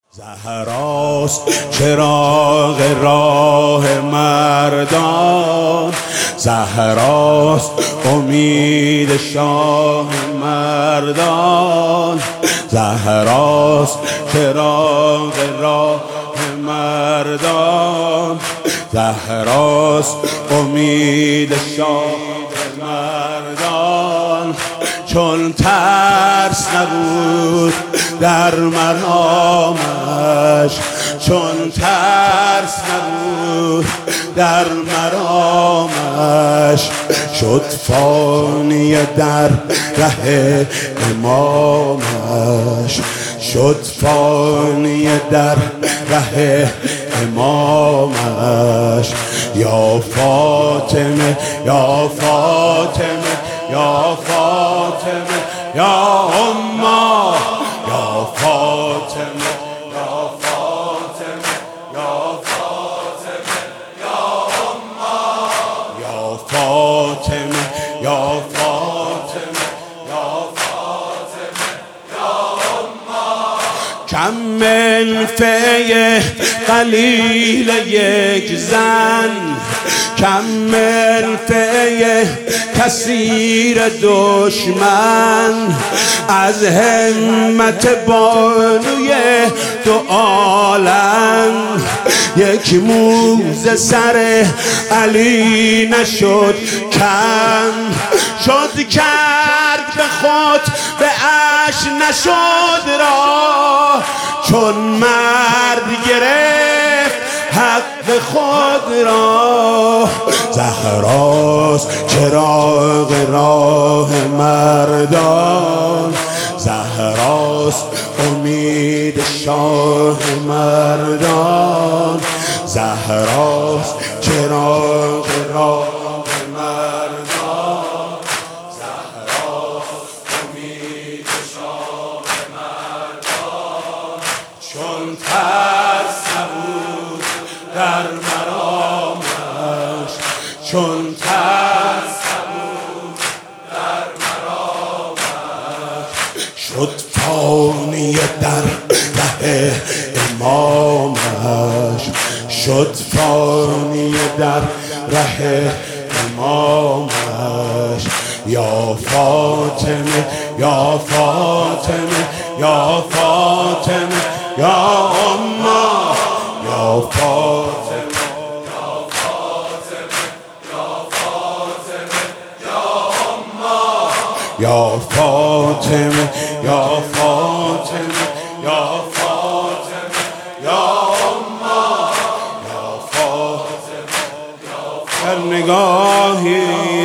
زهراست چراغ راه مردان، زهراست امید شاه مردان، زهراست چراغ راه مردان، زهراست امید شاه مردان. چون ترس نبود در مرامش، چون ترس نبود در مرامش، شد فانی در ره امامش، شد فانی در ره امامش. یا فاطمه یا فاطمه یا فاطمه یا اما، یا فاطمه یا فاطمه یا فاطمه یا اما، یا فاطمه یا فاطمه یا فاطمه یا اما. کم من فی قلیل یک زن، کم من فی کثیر دشمن، از همت بانوی دو عالم یک موزه سر علی نشد کم، شد کرد به خود به اش نشد راه، چون مرد گرفت حق خود را. زهراست چراغ راه مردان، زهراست امید شاه مردان، زهراست چراغ راه مردان، زهراست امید شاه مردان. چون ترس نبود در مرامش، چون ترس نبود در مرامش، شد فانی در ره امامش، شد فانی در ره امامش. یا فاطمه یا فاطمه یا فاطمه یا اما، یا فاطمه یا فاطمه یا فاطمه یا اما، یا فاطمه یا فاطمه یا فاطمه یا اما، یا فاطمه یا فاطمه. نگاهی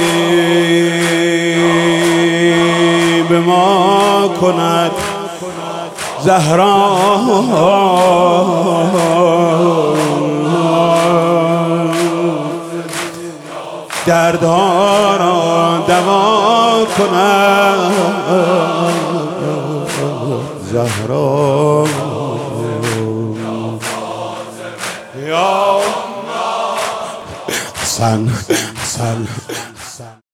به ما کند زهرا، دردها را دوا کند زهرا. یا حسن حسن